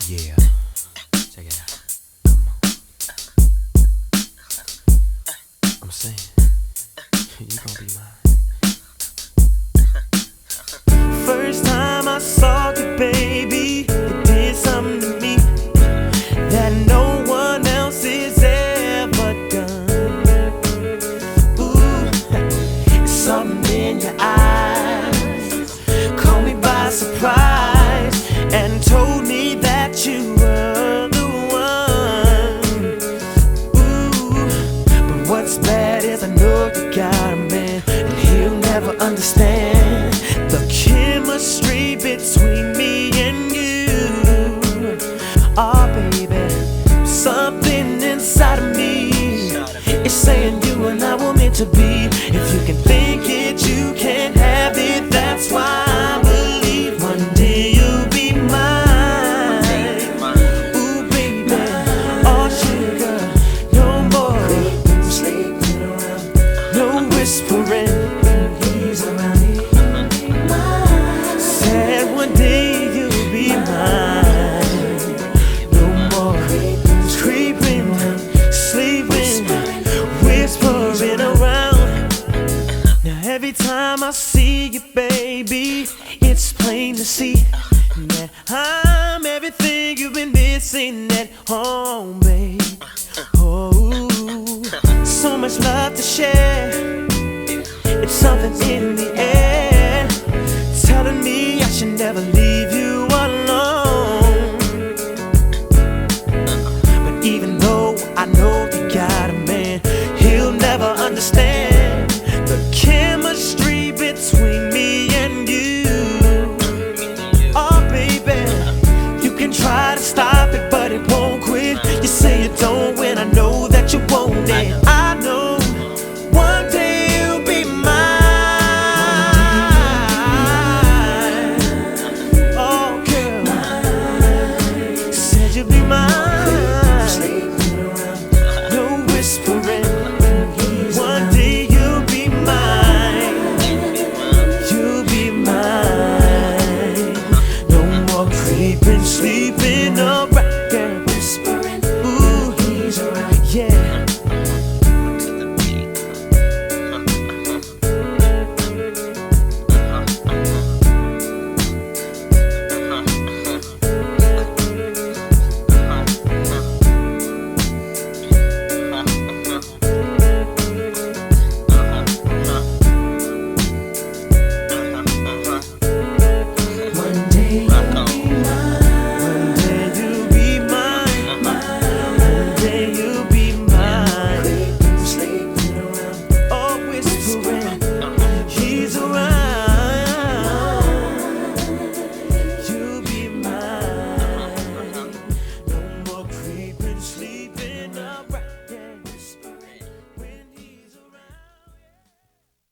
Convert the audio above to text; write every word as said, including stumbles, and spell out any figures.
Yeah, check it out. Come on. I'm saying, you gon' be mine. First time I saw you, baby, it did something to me that no one else has ever done. Ooh, it's something in your eyes, caught me by surprise, and told me that you were the one. Ooh, but what's bad is I know you got a man, and he'll never understand the chemistry between me and you. Oh baby, something inside of me is saying you and I were meant to be. If you can think it, you can have it. That's why I believe one day you'll be mine. Ooh baby, oh sugar, no more sleeping around, no whispering. He's around me. Said one day you'll be mine. No more creeping, sleeping, whispering around. Now every time I see you, baby, it's plain to see that I'm everything you've been missing at home, babe. Oh, so much love to share. It's something in the air telling me I should never leave you alone. But even though I know you got a man, he'll never understand the chemistry between me and you. Oh baby, you can try to stop it, but it won't quit. You say you don't when I know that you won't. And I know one day you'll be mine. Oh girl, said you'll be mine. No whispering. One day you'll be mine. You'll be mine. No more creeping, sleep.